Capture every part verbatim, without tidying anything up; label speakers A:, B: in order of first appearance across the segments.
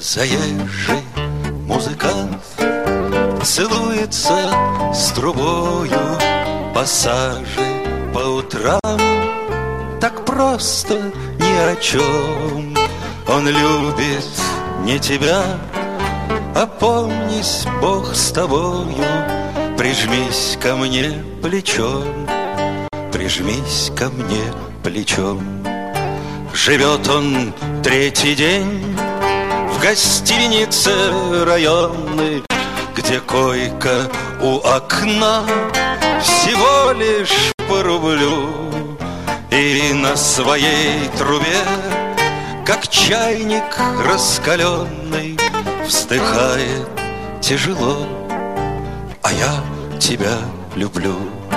A: Заезжий музыкант целуется с трубою пассажи по утрам. Так просто ни о чем. Он любит не тебя, опомнись, Бог с тобою. Прижмись ко мне плечом, прижмись ко мне плечом. Живет он третий день в гостинице районной, где койка у окна всего лишь по рублю. И на своей трубе, как чайник раскаленный, вздыхает тяжело: а я тебя люблю.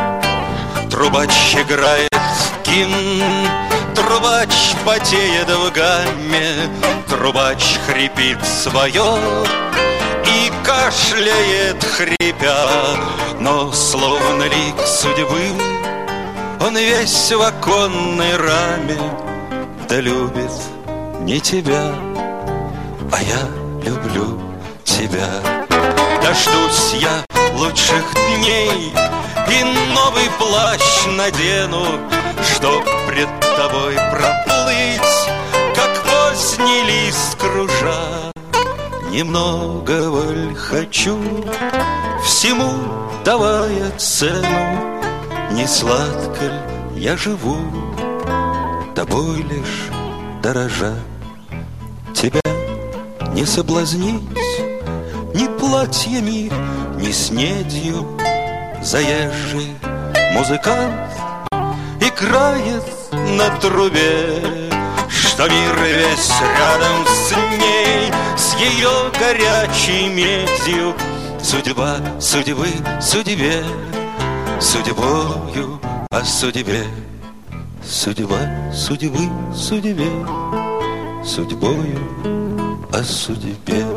A: Трубач играет гимн, трубач потеет в гамме, трубач хрипит свое и кашляет, хрипя. Но словно лик судьбы он весь в оконной раме, да любит не тебя, а я люблю тебя. Дождусь я лучших дней и новый плащ надену, чтоб пред тобой проплыть, как поздний лист кружа. Немного воль хочу, всему давая цену. Не сладко ль я живу, тобой лишь дорожа. Тебя не соблазнить ни платьями, ни снедью. Заезжий музыкант играет на трубе, что мир весь рядом с ней, с ее горячей медью. Судьба судьбы судьбе, судьбою о судьбе. Судьба судьбы судьбе, судьбою о судьбе.